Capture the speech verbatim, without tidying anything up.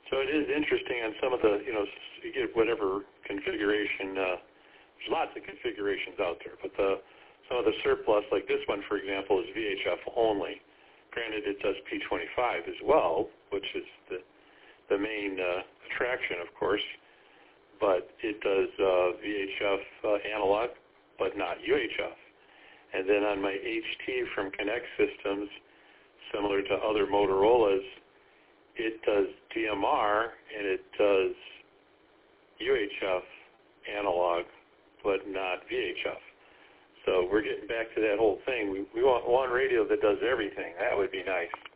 So it is interesting on some of the, you know, you get whatever configuration, uh, there's lots of configurations out there, but the, some of the surplus, like this one, for example, is V H F only. Granted, it does P twenty-five as well, which is the, the main uh, attraction, of course, but it does uh, V H F uh, analog, but not U H F. And then on my H T from Connect Systems, similar to other Motorola's, it does D M R and it does U H F analog, but not V H F. So we're getting back to that whole thing. We, we want one radio that does everything. That would be nice.